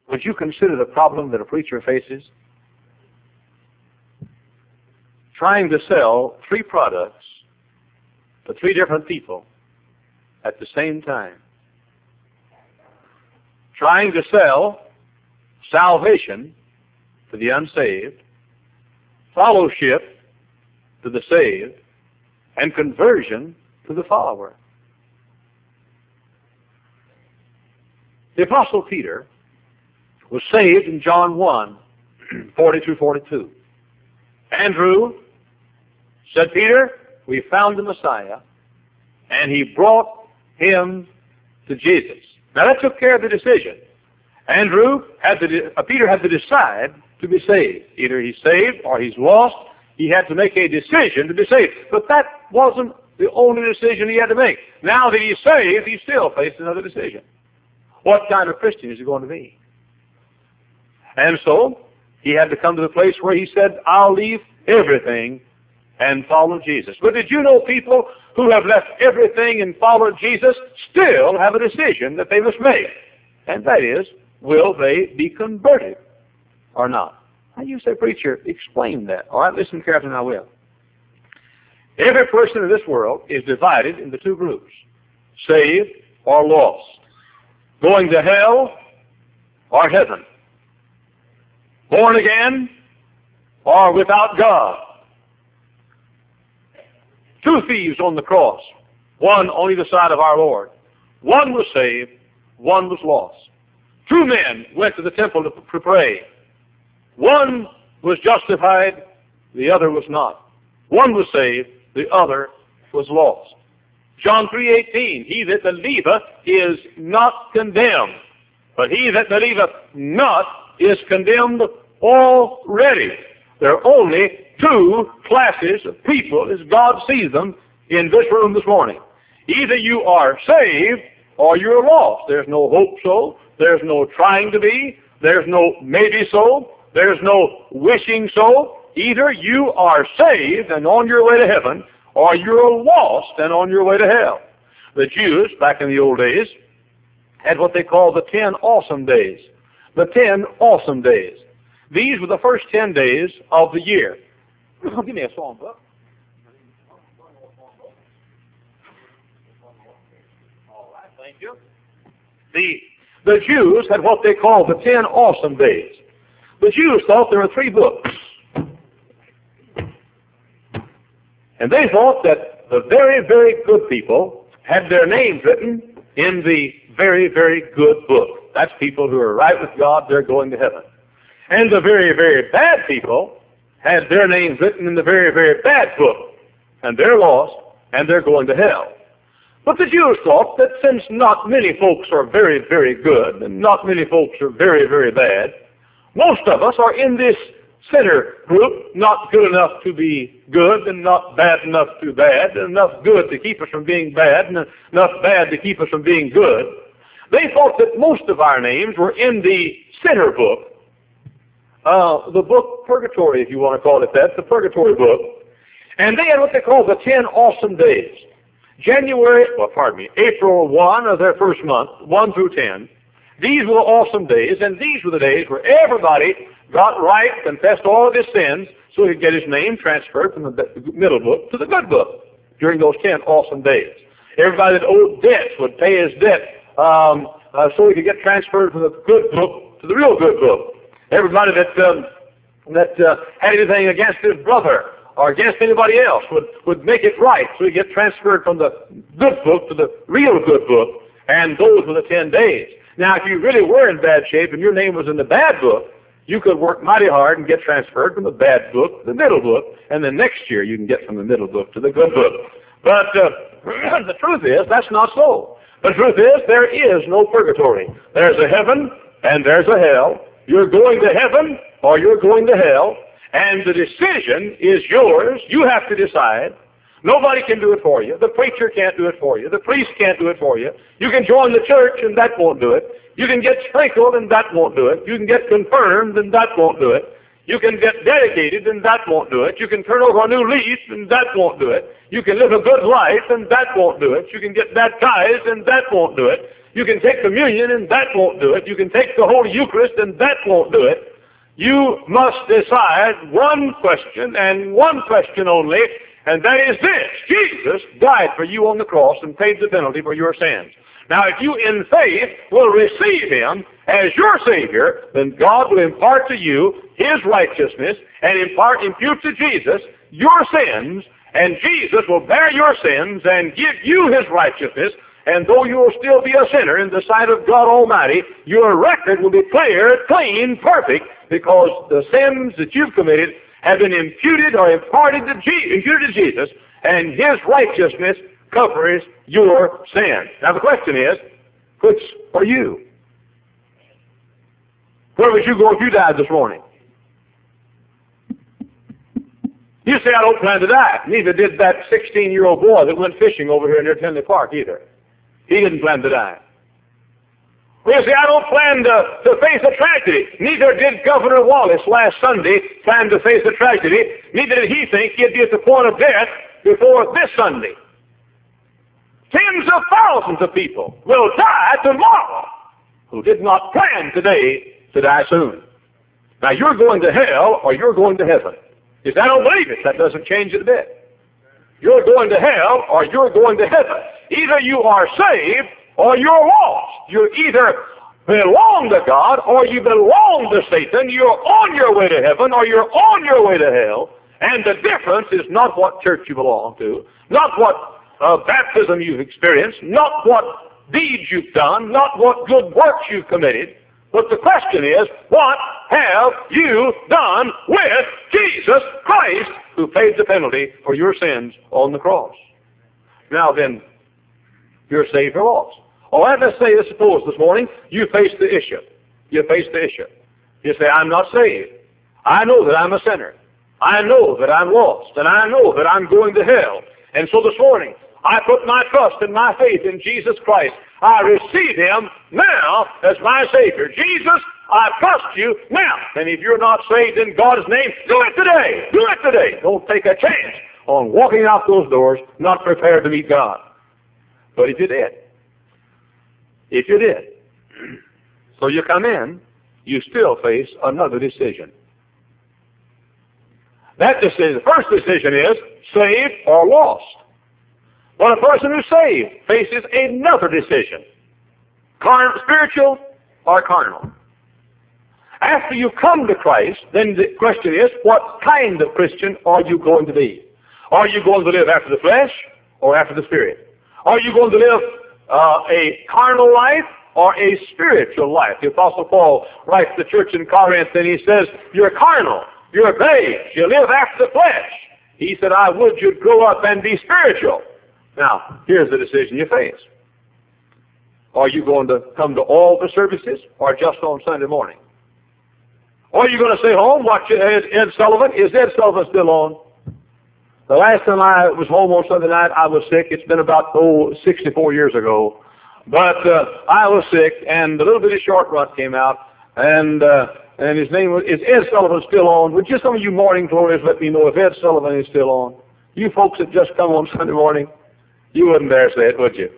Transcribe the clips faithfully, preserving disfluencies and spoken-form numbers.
Would you consider the problem that a preacher faces? Trying to sell three products to three different people at the same time. Trying to sell salvation to the unsaved, fellowship to the saved, and conversion to the follower. The Apostle Peter was saved in John one, forty through forty-two. Andrew said, Peter, we found the Messiah, and he brought him to Jesus. Now that took care of the decision. Andrew had to, uh, Peter had to decide to be saved. Either he's saved or he's lost. He had to make a decision to be saved. But that wasn't the only decision he had to make. Now that he's saved, he still faces another decision. What kind of Christian is he going to be? And so he had to come to the place where he said, I'll leave everything and follow Jesus. But did you know people who have left everything and followed Jesus still have a decision that they must make? And that is, will they be converted or not? Now you say, preacher, explain that. All right, listen carefully and I will. Every person in this world is divided into two groups, saved or lost, going to hell or heaven, born again or without God. Two thieves on the cross, one on either side of our Lord. One was saved, one was lost. Two men went to the temple to pray. One was justified, the other was not. One was saved, the other was lost. John three eighteen, he that believeth is not condemned, but he that believeth not is condemned already. There are only two classes of people as God sees them in this room this morning. Either you are saved or you're lost. There's no hope so. There's no trying to be. There's no maybe so. There's no wishing so. Either you are saved and on your way to heaven, or you're lost and on your way to hell. The Jews, back in the old days, had what they called the ten awesome days. The ten awesome days. These were the first ten days of the year. Give me a song book. All right, thank you. The, the Jews had what they called the ten awesome days. The Jews thought there were three books. And they thought that the very, very good people had their names written in the very, very good book. That's people who are right with God, they're going to heaven. And the very, very bad people had their names written in the very, very bad book. And they're lost, and they're going to hell. But the Jews thought that since not many folks are very, very good, and not many folks are very, very bad, most of us are in this center group, not good enough to be good, and not bad enough to be bad, and enough good to keep us from being bad, and enough bad to keep us from being good. They thought that most of our names were in the center book, uh, the book Purgatory, if you want to call it that, the Purgatory book. And they had what they called the ten awesome days. January, well, pardon me, April first of their first month, one through ten. These were the awesome days, and these were the days where everybody got right, confessed all of his sins, so he could get his name transferred from the middle book to the good book during those ten awesome days. Everybody that owed debts would pay his debt um, uh, so he could get transferred from the good book to the real good book. Everybody that um, that uh, had anything against his brother or against anybody else would, would make it right so he'd get transferred from the good book to the real good book, and those were the ten days. Now, if you really were in bad shape and your name was in the bad book, you could work mighty hard and get transferred from the bad book to the middle book, and then next year you can get from the middle book to the good book. But uh, the truth is, that's not so. The truth is, there is no purgatory. There's a heaven and there's a hell. You're going to heaven or you're going to hell, and the decision is yours. You have to decide. Nobody can do it for you. The preacher can't do it for you. The priest can't do it for you. You can join the church and that won't do it. You can get sprinkled and that won't do it. You can get confirmed and that won't do it. You can get dedicated and that won't do it. You can turn over a new leaf and that won't do it. You can live a good life and that won't do it. You can get baptized and that won't do it. You can take communion and that won't do it. You can take the Holy Eucharist and that won't do it. You must decide one question and one question only, and that is this: Jesus died for you on the cross and paid the penalty for your sins. Now, if you in faith will receive Him as your Savior, then God will impart to you His righteousness and impart, impute to Jesus your sins, and Jesus will bear your sins and give you His righteousness. And though you will still be a sinner in the sight of God Almighty, your record will be clear, clean, perfect, because the sins that you've committed have been imputed or imparted to, Je- imputed to Jesus, and His righteousness covers your sin. Now the question is, which are you? Where would you go if you died this morning? You say, I don't plan to die. Neither did that sixteen-year-old boy that went fishing over here near Tinley Park either. He didn't plan to die. Well, you say, I don't plan to, to face a tragedy. Neither did Governor Wallace last Sunday plan to face a tragedy. Neither did he think he'd be at the point of death before this Sunday. Tens of thousands of people will die tomorrow who did not plan today to die soon. Now, you're going to hell or you're going to heaven. If I don't believe it, that doesn't change it a bit. You're going to hell or you're going to heaven. Either you are saved or you're lost. You either belong to God or you belong to Satan. You're on your way to heaven or you're on your way to hell. And the difference is not what church you belong to, not what uh, baptism you've experienced, not what deeds you've done, not what good works you've committed. But the question is, what have you done with Jesus Christ, who paid the penalty for your sins on the cross? Now then, you're saved or lost. All right, let's say, let's suppose this morning you face the issue. You face the issue. You say, I'm not saved. I know that I'm a sinner. I know that I'm lost. And I know that I'm going to hell. And so this morning, I put my trust and my faith in Jesus Christ. I receive Him now as my Savior. Jesus, I trust you now. And if you're not saved in God's name, do it today. Do it today. Don't take a chance on walking out those doors not prepared to meet God. But if you did, if you did, so you come in, you still face another decision. That decision, the first decision is saved or lost. But a person who's saved faces another decision, carnal, spiritual or carnal. After you come to Christ, then the question is, what kind of Christian are you going to be? Are you going to live after the flesh or after the Spirit? Are you going to live uh, a carnal life or a spiritual life? The Apostle Paul writes to the church in Corinth and he says, you're carnal, you're babes, you live after the flesh. He said, I would you'd grow up and be spiritual. Now, here's the decision you face. Are you going to come to all the services or just on Sunday morning? Or are you going to stay home, watch Ed, Ed Sullivan? Is Ed Sullivan still on? The last time I was home on Sunday night, I was sick. It's been about, oh, sixty-four years ago. But uh, I was sick, and a little bit of short rut came out, and uh, and his name was, is Ed Sullivan still on? Would just some of you morning glories let me know if Ed Sullivan is still on? You folks that just come on Sunday morning, you wouldn't dare say it, would you?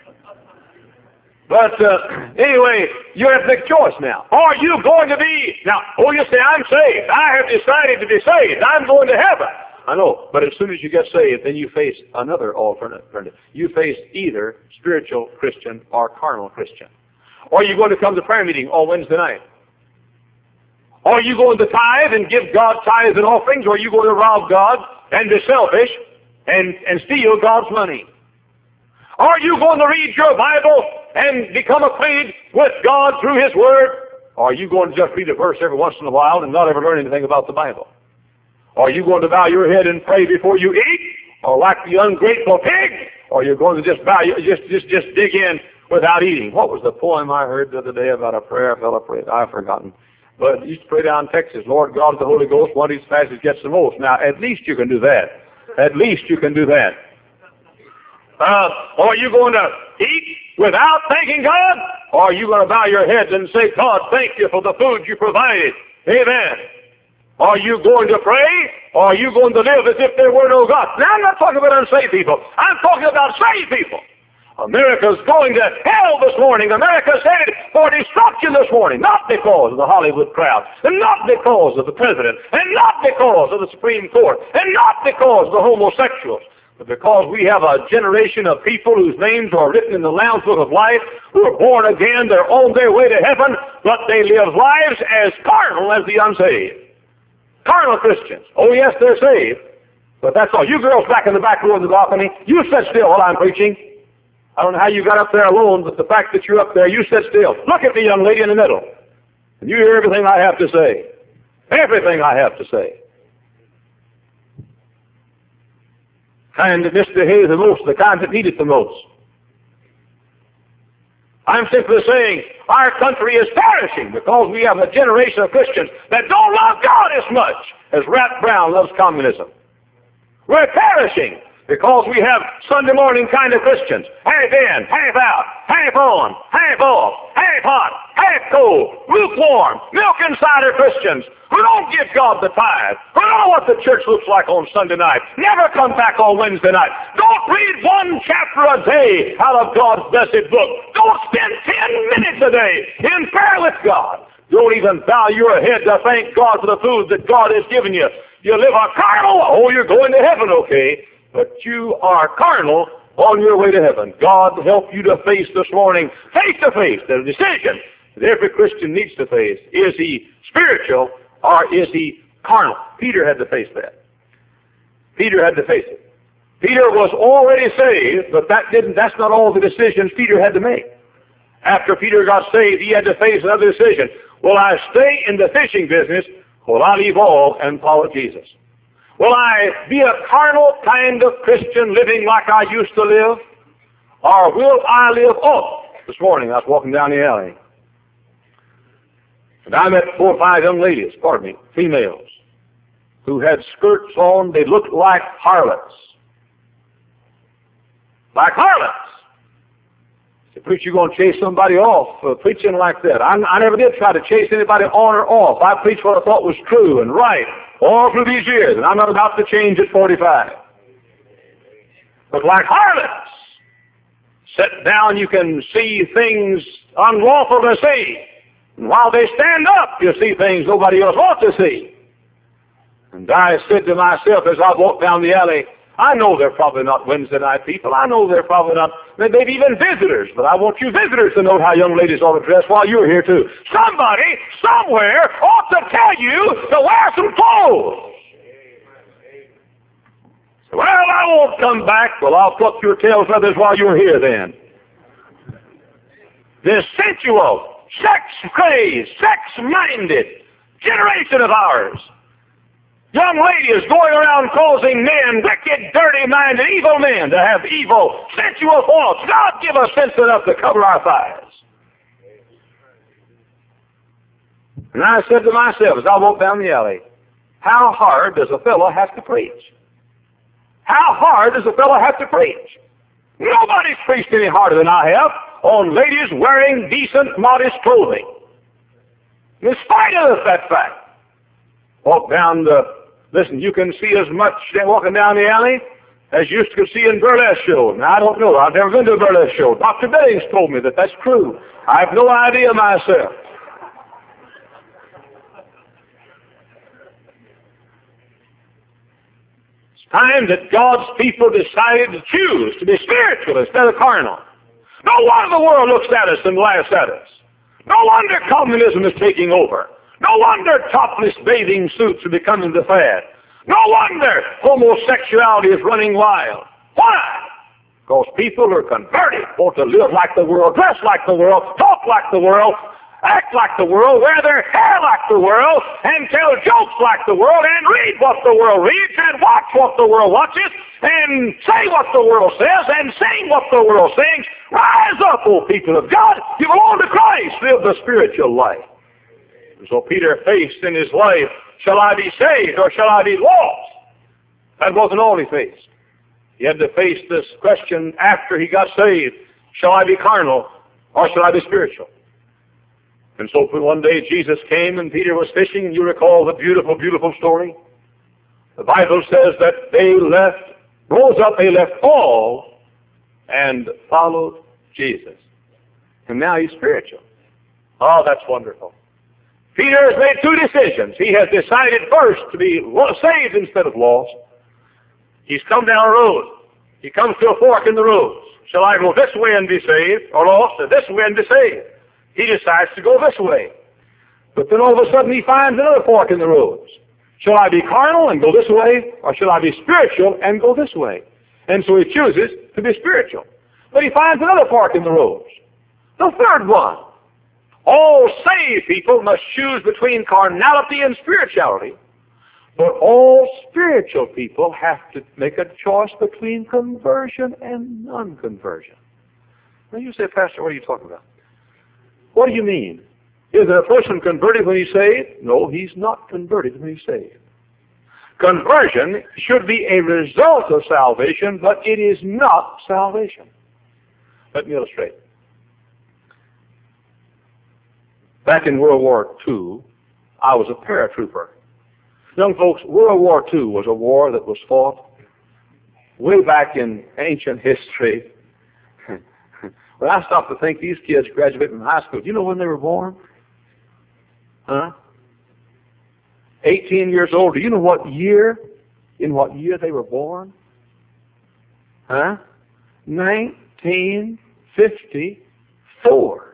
But uh, anyway, you have to make a choice now. Are you going to be, now, oh, you say, I'm saved. I have decided to be saved. I'm going to heaven. I know, but as soon as you get saved, then you face another alternative. You face either spiritual Christian or carnal Christian. Or are you going to come to prayer meeting on Wednesday night? Or are you going to tithe and give God tithes and offerings? Or are you going to rob God and be selfish and, and steal God's money? Are you going to read your Bible and become acquainted with God through His Word? Or are you going to just read a verse every once in a while and not ever learn anything about the Bible? Are you going to bow your head and pray before you eat? Or like the ungrateful pig? Or you're going to just bow, just, just, just dig in without eating? What was the poem I heard the other day about a prayer a fellow prayed? I've forgotten. But you used to pray down in Texas, Lord God of the Holy Ghost, one eats fastest gets the most. Now, at least you can do that. At least you can do that. Uh, or are you going to eat without thanking God? Or are you going to bow your head and say, God, thank you for the food you provided? Amen. Are you going to pray, or are you going to live as if there were no God? Now, I'm not talking about unsaved people. I'm talking about saved people. America's going to hell this morning. America's headed for destruction this morning, not because of the Hollywood crowd, and not because of the president, and not because of the Supreme Court, and not because of the homosexuals, but because we have a generation of people whose names are written in the Lamb's Book of Life, who are born again, they're on their way to heaven, but they live lives as carnal as the unsaved. Carnal Christians. Oh yes, they're saved, but that's all. You girls back in the back row in the balcony, you sit still while I'm preaching. I don't know how you got up there alone, but the fact that you're up there, you sit still. Look at the young lady in the middle, and you hear everything I have to say. Everything I have to say. Kind that misbehaves the most, the kind that need it the most. I'm simply saying our country is perishing because we have a generation of Christians that don't love God as much as Rat Brown loves communism. We're perishing because we have Sunday morning kind of Christians, half in, half out, half on, half off, half hot, half cold, lukewarm, milk and cider Christians who don't give God the tithe, who don't know what the church looks like on Sunday night, never come back on Wednesday night, don't read one chapter a day out of God's blessed book, don't spend ten minutes a day in prayer with God, don't even bow your head to thank God for the food that God has given you. You live a carnal, oh, you're going to heaven, okay, but you are carnal on your way to heaven. God help you to face this morning, face to face, the decision that every Christian needs to face. Is he spiritual or is he carnal? Peter had to face that. Peter had to face it. Peter was already saved, but that didn't, that's not all the decisions Peter had to make. After Peter got saved, he had to face another decision. Will I stay in the fishing business, or will I leave all and follow Jesus? Will I be a carnal kind of Christian living like I used to live? Or will I live off? This morning I was walking down the alley, and I met four or five young ladies, pardon me, females, who had skirts on. They looked like harlots. Like harlots. The preacher, you're going to chase somebody off uh, preaching like that. I, I never did try to chase anybody on or off. I preached what I thought was true and right all through these years, and I'm not about to change at forty-five. But like harlots, sit down, you can see things unlawful to see. And while they stand up, you see things nobody else ought to see. And I said to myself as I walked down the alley, I know they're probably not Wednesday night people. I know they're probably not, maybe even visitors, but I want you visitors to know how young ladies ought to dress while you're here too. Somebody, somewhere, ought to tell you to wear some clothes. Well, I won't come back. Well, I'll pluck your tail feathers while you're here then. This sensual, sex-crazed, sex-minded generation of ours, young lady is going around causing men, wicked, dirty-minded, evil men, to have evil, sensual thoughts. God give us sense enough to cover our thighs. And I said to myself as I walked down the alley, how hard does a fellow have to preach? How hard does a fellow have to preach? Nobody's preached any harder than I have on ladies wearing decent, modest clothing. In spite of that fact, walk down the, listen, you can see as much walking down the alley as you used to see in burlesque shows. Now, I don't know. I've never been to a burlesque show. Doctor Billings told me that that's true. I have no idea myself. It's time that God's people decided to choose to be spiritual instead of carnal. No wonder the world looks at us and laughs at us. No wonder communism is taking over. No wonder topless bathing suits are becoming the fad. No wonder homosexuality is running wild. Why? Because people are converted, want to live like the world, dress like the world, talk like the world, act like the world, wear their hair like the world, and tell jokes like the world, and read what the world reads, and watch what the world watches, and say what the world says, and sing what the world sings. Rise up, O people of God. You belong to Christ. Live the spiritual life. So Peter faced in his life, shall I be saved or shall I be lost? That wasn't all he faced. He had to face this question after he got saved, shall I be carnal or shall I be spiritual? And so one day Jesus came and Peter was fishing, and you recall the beautiful, beautiful story. The Bible says that they left, rose up, they left all and followed Jesus. And now he's spiritual. Oh, that's wonderful. Peter has made two decisions. He has decided first to be saved instead of lost. He's come down a road. He comes to a fork in the road. Shall I go this way and be saved, or lost, or this way and be saved? He decides to go this way. But then all of a sudden he finds another fork in the road. Shall I be carnal and go this way, or shall I be spiritual and go this way? And so he chooses to be spiritual. But he finds another fork in the road. The third one. All saved people must choose between carnality and spirituality. But all spiritual people have to make a choice between conversion and non-conversion. Now you say, Pastor, what are you talking about? What do you mean? Is a person converted when he's saved? No, he's not converted when he's saved. Conversion should be a result of salvation, but it is not salvation. Let me illustrate. Back in World War Two, I was a paratrooper. Young folks, World War Two was a war that was fought way back in ancient history. When I stop to think these kids graduated from high school, do you know when they were born? Huh? eighteen years old. Do you know what year? In what year they were born? Huh? nineteen fifty-four.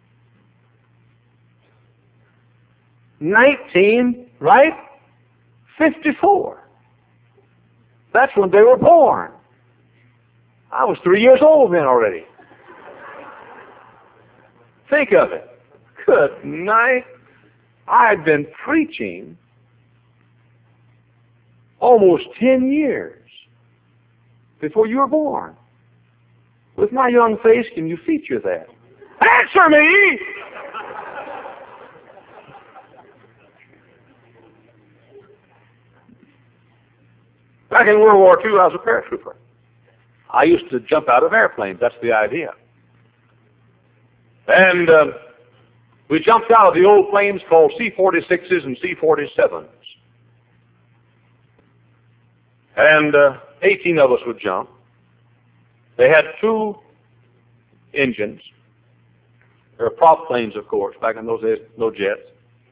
nineteen, right? fifty-four. That's when they were born. I was three years old then already. Think of it. Good night. I'd been preaching almost ten years before you were born. With my young face, can you feature that? Answer me! Back in World War Two, I was a paratrooper. I used to jump out of airplanes. That's the idea. And uh, we jumped out of the old planes called C forty-sixes and C forty-sevens. And uh, eighteen of us would jump. They had two engines. They were prop planes, of course, back in those days, no jets.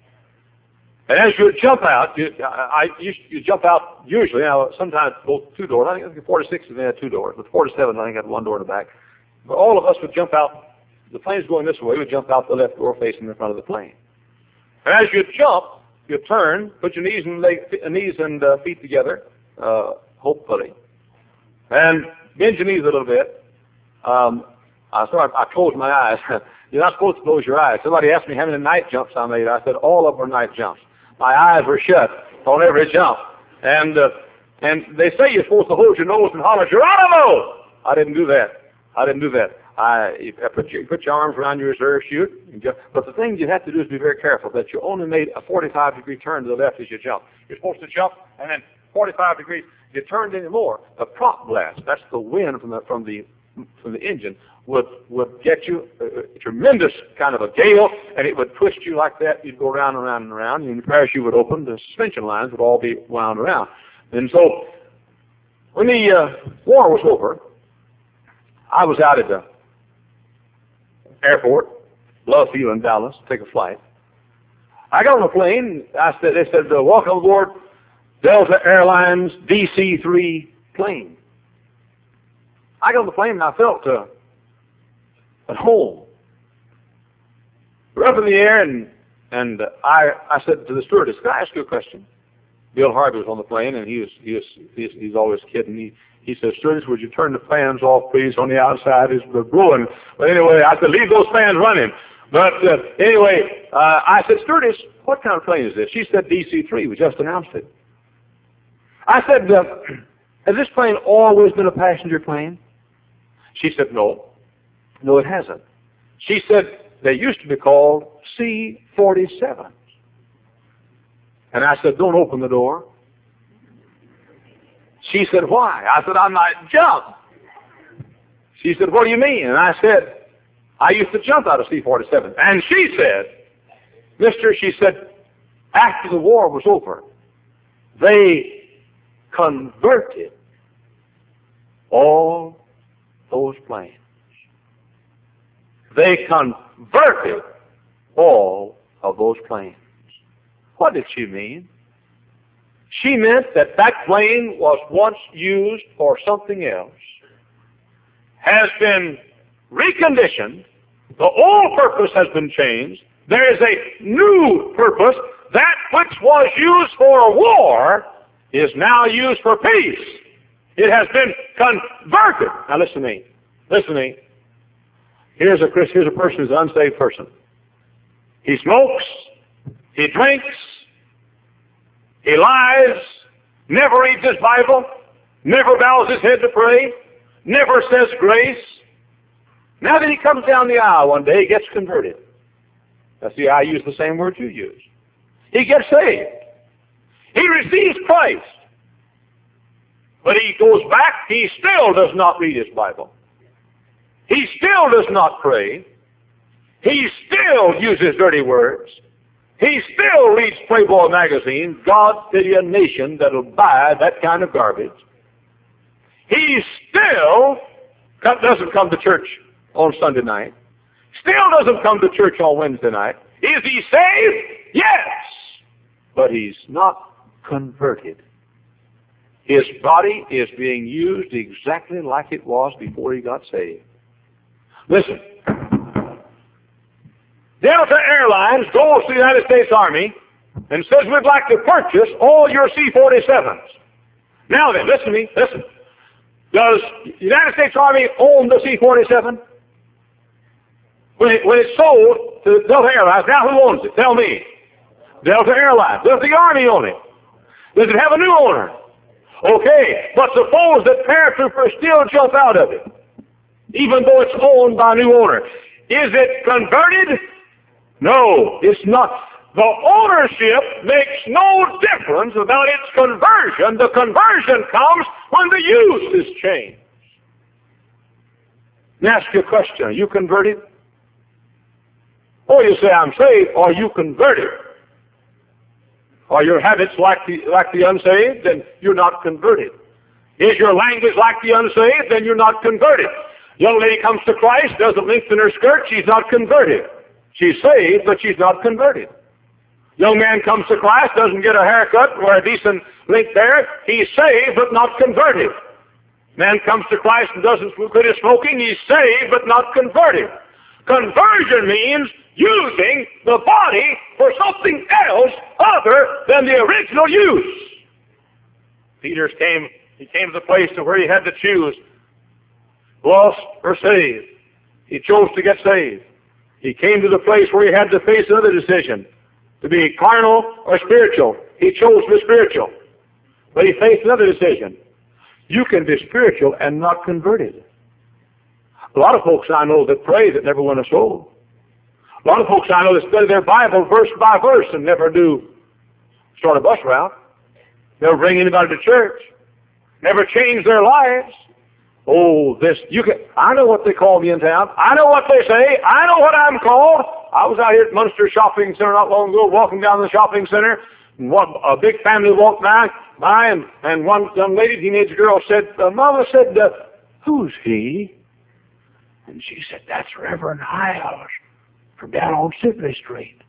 And as you jump out, you, I, you, you jump out usually, now sometimes both two doors. I think the forty-sixes they had two doors, but the forty-sevens I think had one door in the back. But all of us would jump out. The plane's going this way, would jump out the left door facing the front of the plane. And as you jump, you turn, put your knees and leg, knees and uh, feet together, uh, hopefully, and bend your knees a little bit. Um, I, so I, I closed my eyes. You're not supposed to close your eyes. Somebody asked me how many night jumps I made. I said all of them were night jumps. My eyes were shut on every jump. And uh, and they say you're supposed to hold your nose and holler, Geronimo! I didn't do that. I didn't do that. I you put your, put your arms around your reserve chute. And jump. But the thing you have to do is be very careful that you only made a forty-five degree turn to the left as you jump. You're supposed to jump and then forty-five degrees. If you turned any more, the prop blast, that's the wind from the from the from the engine, would would get you a, a tremendous kind of a gale, and it would twist you like that. You'd go around and around and around, and your parachute would open. The suspension lines would all be wound around. And so, when the uh, war was over, I was out at the airport, Love Field in Dallas, to take a flight. I got on a plane. I said, they said, uh, welcome aboard Delta Airlines D C three plane. I got on the plane and I felt uh, at home. We're up in the air, and and I I said to the stewardess, "Can I ask you a question?" Bill Harvey was on the plane, and he was he was he's, he's always kidding. He he said, "Stewardess, would you turn the fans off, please? On the outside is the blowing." But anyway, I said, "Leave those fans running." But uh, anyway, uh, I said, "Stewardess, what kind of plane is this?" She said, D C three. We just announced it. I said, uh, "Has this plane always been a passenger plane?" She said, "No, no, it hasn't." She said, "They used to be called C forty-sevens." And I said, "Don't open the door." She said, "Why?" I said, "I might jump." She said, "What do you mean?" And I said, "I used to jump out of C forty-seven. And she said, "Mister," she said, "after the war was over, they converted all those plans. They converted all of those plans. What did she mean? She meant that that plane was once used for something else, has been reconditioned, the old purpose has been changed, there is a new purpose. That which was used for war is now used for peace. It has been converted. Now listen to me. Listen to me. Here's a, here's a person who's an unsaved person. He smokes, he drinks, he lies, never reads his Bible, never bows his head to pray, never says grace. Now that he comes down the aisle one day, he gets converted. Now see, I use the same word you use. He gets saved. He receives Christ. But he goes back, he still does not read his Bible. He still does not pray. He still uses dirty words. He still reads Playboy magazine. God pity a nation that'll buy that kind of garbage. He still doesn't come to church on Sunday night. Still doesn't come to church on Wednesday night. Is he saved? Yes. But he's not converted. His body is being used exactly like it was before he got saved. Listen. Delta Airlines goes to the United States Army and says, we'd like to purchase all your C forty-sevens. Now then, listen to me, listen. Does the United States Army own the C forty-seven? When, it, when it's sold to Delta Airlines, now who owns it? Tell me. Delta Airlines. Does the Army own it? Does it have a new owner? Okay, but suppose that paratroopers still jump out of it, even though it's owned by a new owner. Is it converted? No, it's not. The ownership makes no difference about its conversion. The conversion comes when the use is changed. Let me ask you a question. Are you converted? Or you say, I'm saved. Are you converted? Are your habits like the, like the unsaved? Then you're not converted. Is your language like the unsaved? Then you're not converted. Young lady comes to Christ, doesn't lengthen her skirt, she's not converted. She's saved, but she's not converted. Young man comes to Christ, doesn't get a haircut or a decent length there, he's saved, but not converted. Man comes to Christ and doesn't quit his smoking, he's saved, but not converted. Conversion means using the body for something else other than the original use. Peter came, he came to the place to where he had to choose lost or saved. He chose to get saved. He came to the place where he had to face another decision, to be carnal or spiritual. He chose to be spiritual. But he faced another decision. You can be spiritual and not converted. A lot of folks I know that pray that never win a soul. A lot of folks I know that study their Bible verse by verse and never do start a bus route. Never bring anybody to church. Never change their lives. Oh, this, you can, I know what they call me in town. I know what they say. I know what I'm called. I was out here at Munster Shopping Center not long ago, walking down the shopping center, and one, a big family walked by, by and, and one young lady, teenage girl, said, uh, Mama said, uh, who's he? And she said, that's Reverend Hiles from down on Sibley Street.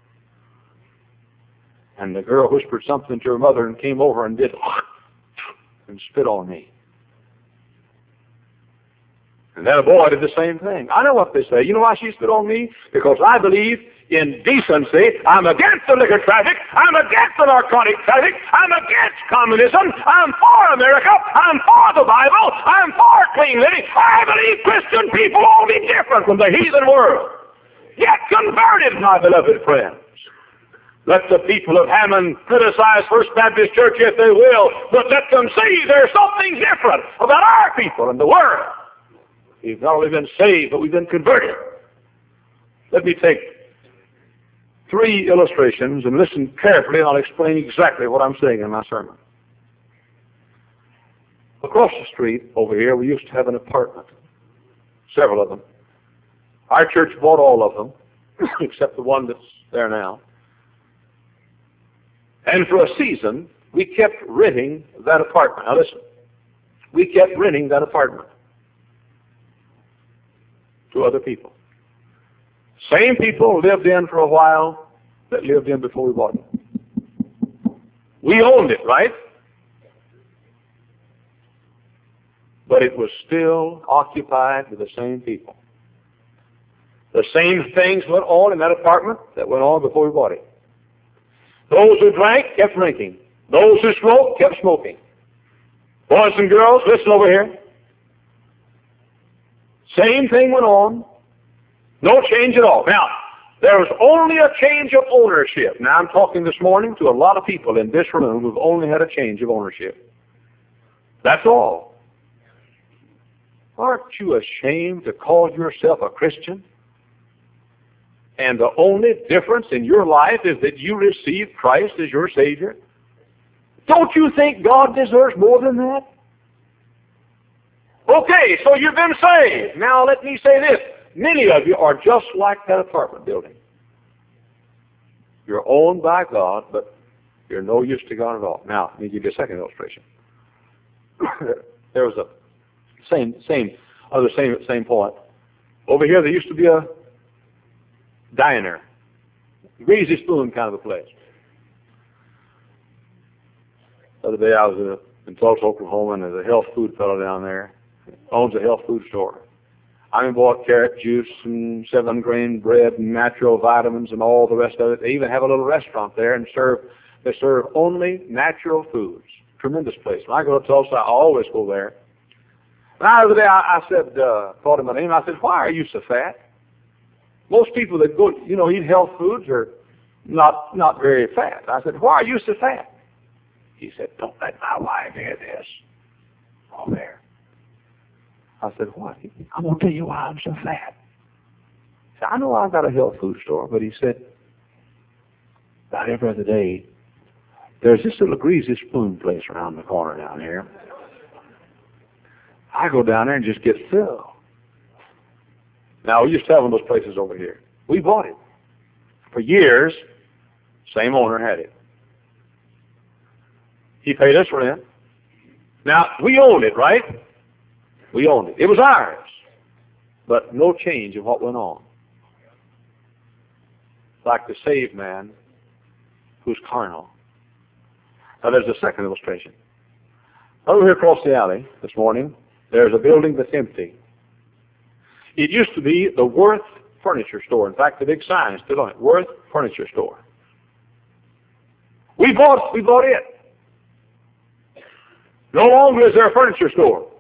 And the girl whispered something to her mother and came over and did and spit on me. And then a boy did the same thing. I know what they say. You know why she spit on me? Because I believe in decency. I'm against the liquor traffic. I'm against the narcotic traffic. I'm against communism. I'm for America. I'm for the Bible. I'm for clean living. I believe Christian people all be different from the heathen world. Get converted, my beloved friends. Let the people of Hammond criticize First Baptist Church if they will, but let them see there's something different about our people and the world. We've not only been saved, but we've been converted. Let me take three illustrations and listen carefully, and I'll explain exactly what I'm saying in my sermon. Across the street over here, we used to have an apartment, several of them. Our church bought all of them, except the one that's there now. And for a season, we kept renting that apartment. Now listen, we kept renting that apartment. to other people. Same people lived in for a while that lived in before we bought it. We owned it, right? But it was still occupied with the same people. The same things went on in that apartment that went on before we bought it. Those who drank kept drinking. Those who smoked kept smoking. Boys and girls, listen over here. Same thing went on. No change at all. Now, there was only a change of ownership. Now, I'm talking this morning to a lot of people in this room who've only had a change of ownership. That's all. Aren't you ashamed to call yourself a Christian? And the only difference in your life is that you receive Christ as your Savior? Don't you think God deserves more than that? Okay, so you've been saved. Now let me say this. Many of you are just like that apartment building. You're owned by God, but you're no use to God at all. Now, let me give you a second illustration. There was a same, same, other same, same point. Over here, there used to be a diner, greasy spoon kind of a place. The other day, I was in, a, in Tulsa, Oklahoma, and there's a health food fellow down there. Owns a health food store. I mean, bought carrot juice and seven grain bread and natural vitamins and all the rest of it. They even have a little restaurant there and serve. They serve only natural foods. Tremendous place. When I go to Tulsa, I always go there. And the other day, I, I said, uh, called him my name. I said, "Why are you so fat?" Most people that go, you know, eat health foods are not not very fat. I said, "Why are you so fat?" He said, "Don't let my wife hear this." Oh, there. I said, "What?" "I'm going to tell you why I'm so fat." He said, "I know I've got a health food store," but he said, about every other day, there's this little greasy spoon place around the corner down here. I go down there and just get filled. Now, we used to have one of those places over here. We bought it. For years, same owner had it. He paid us rent. Now, we owned it, right? We owned it. It was ours. But no change in what went on. Like the saved man who's carnal. Now, there's a second illustration. Over here across the alley this morning, there's a building that's empty. It used to be the Worth Furniture Store. In fact, the big sign is still on it, Worth Furniture Store. We bought, we bought it. No longer is there a furniture store.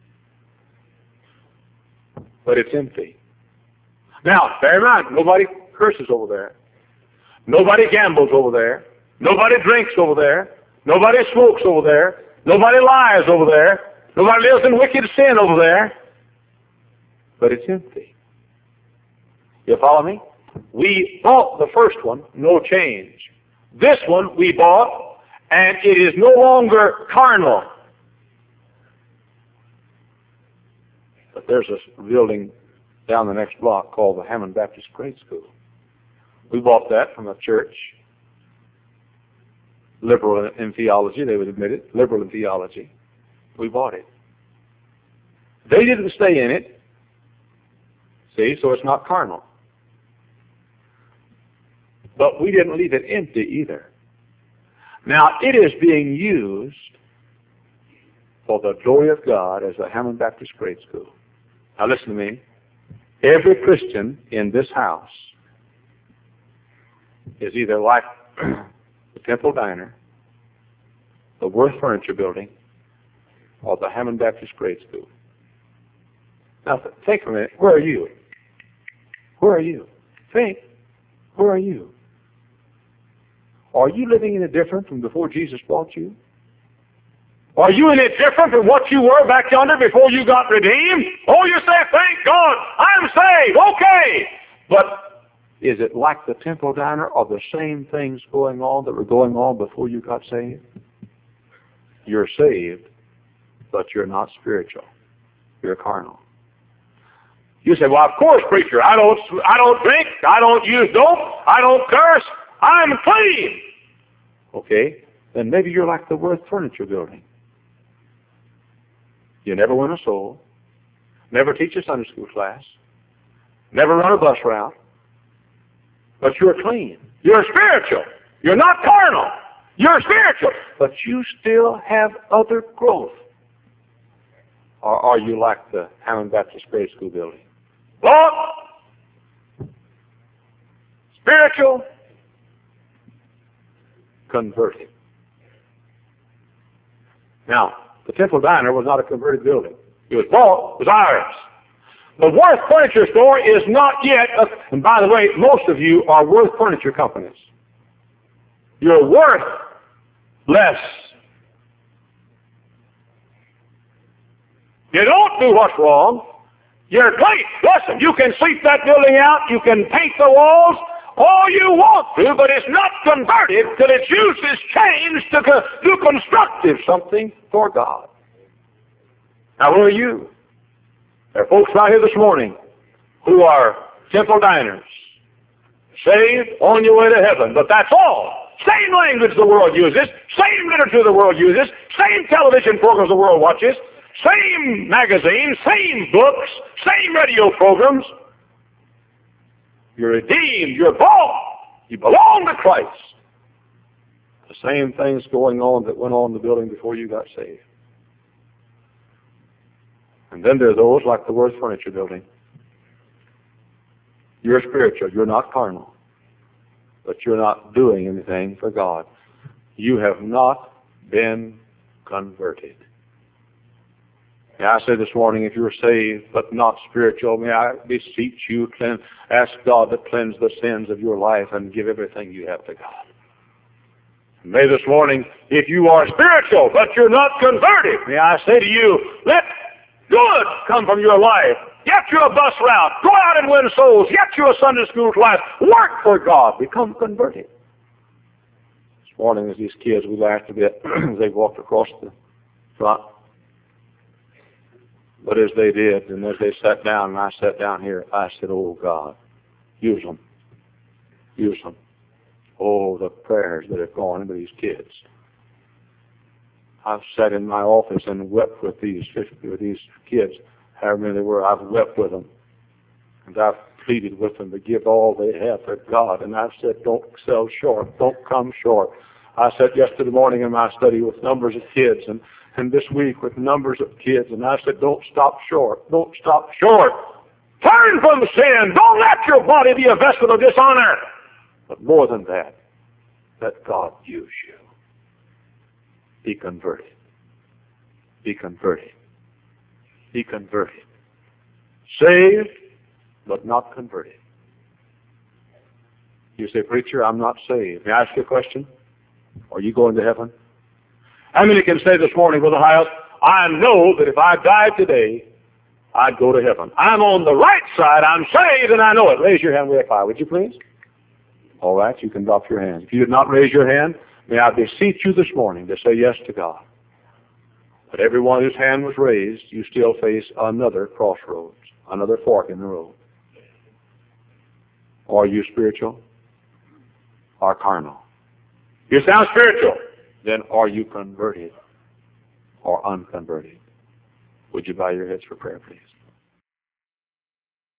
But it's empty. Now, bear in mind, nobody curses over there. Nobody gambles over there. Nobody drinks over there. Nobody smokes over there. Nobody lies over there. Nobody lives in wicked sin over there. But it's empty. You follow me? We bought the first one, no change. This one we bought, and it is no longer carnal. But there's a building down the next block called the Hammond Baptist Grade School. We bought that from a church, liberal in theology, they would admit it, liberal in theology. We bought it. They didn't stay in it. See, so it's not carnal. But we didn't leave it empty either. Now, it is being used for the glory of God as the Hammond Baptist Grade School. Now listen to me. Every Christian in this house is either like the Temple Diner, the Worth Furniture Building, or the Hammond Baptist Grade School. Now think for a minute. Where are you? Where are you? Think. Where are you? Are you living any different from before Jesus bought you? Are you any different from what you were back yonder before you got redeemed? Oh, you say, thank God, I'm saved. Okay. But is it like the Temple Diner or the same things going on that were going on before you got saved? You're saved, but you're not spiritual. You're carnal. You say, well, of course, preacher, I don't, I don't drink, I don't use dope, I don't curse, I'm clean. Okay, then maybe you're like the Worth Furniture Building. You never win a soul, never teach a Sunday school class, never run a bus route, but you're clean. You're spiritual. You're not carnal. You're spiritual, but you still have other growth. Or are you like the Hammond Baptist Grade School building? Lord, spiritual, converted. Now, the Temple Diner was not a converted building. It was bought, it was ours. The Worth Furniture Store is not yet, a, and by the way, most of you are Worth Furniture companies. You're worth less. You don't do what's wrong. You're great. Listen, you can sweep that building out. You can paint the walls all you want to, but it's not converted till its use is changed to co- do constructive something for God. Now, who are you? There are folks out here this morning who are Temple Diners, saved, on your way to heaven, but that's all. Same language the world uses, same literature the world uses, same television programs the world watches, same magazines, same books, same radio programs. You're redeemed, you're bought, you belong to Christ. The same things going on that went on in the building before you got saved. And then there are those like the Worth Furniture building. You're spiritual, you're not carnal, but you're not doing anything for God. You have not been converted. May I say this morning, if you're saved but not spiritual, may I beseech you, cleanse, ask God to cleanse the sins of your life and give everything you have to God. May this morning, if you are spiritual but you're not converted, may I say to you, let good come from your life. Get you a bus route. Go out and win souls. Get you a Sunday school class. Work for God. Become converted. This morning, as these kids, we laughed a bit as they walked across the front. But as they did, and as they sat down, and I sat down here, I said, oh, God, use them. Use them. Oh, the prayers that have gone into these kids. I've sat in my office and wept with these fifty, with these kids, however many there were. I've wept with them. And I've pleaded with them to give all they have to God. And I've said, don't sell short. Don't come short. I sat yesterday morning in my study with numbers of kids, and, and this week with numbers of kids, and I said, don't stop short. Don't stop short. Turn from sin. Don't let your body be a vessel of dishonor. But more than that, let God use you. Be converted. Be converted. Be converted. Saved, but not converted. You say, preacher, I'm not saved. May I ask you a question? Are you going to heaven? How many can say this morning, Brother Hyatt, I know that if I died today, I'd go to heaven. I'm on the right side. I'm saved, and I know it. Raise your hand way up high, would you please? All right, you can drop your hand. If you did not raise your hand, may I beseech you this morning to say yes to God. But everyone whose hand was raised, you still face another crossroads, another fork in the road. Are you spiritual or carnal? You sound spiritual. Then are you converted or unconverted? Would you bow your heads for prayer, please?